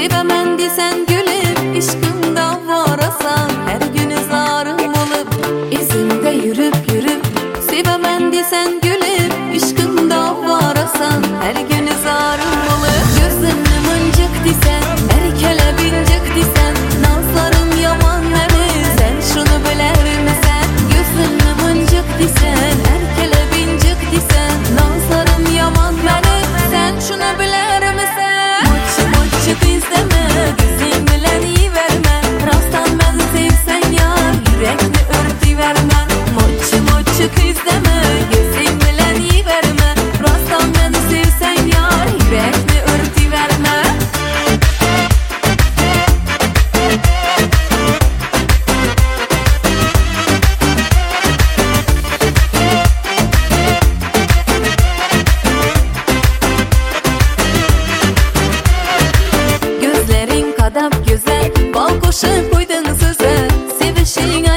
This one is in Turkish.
Sevemen desen gülüm, işkımda varasan, her gün zarım olup izimde yürüp yürüp. Sevemen desen gülüm, işkımda varasan, her gün zarım olup. Gözünü mıncık desen, erkele bincik desen, nazların yaman məni, sen şunu biler misən? Gözünü mıncık desen, erkele bincik desen, nazların yaman məni, sen şunu biler misən? Mıçı mıçı dizleme, gözün bilen iyi verme, rastdan beni sevsen yar, yürekni örtü verme. Mıçı mıçı dizleme, gözün bilen iyi verme, rastdan beni sevsen yar, yürekni örtü verme. Gözlerin kadar güzel, bal koşup uydun söze, sevişin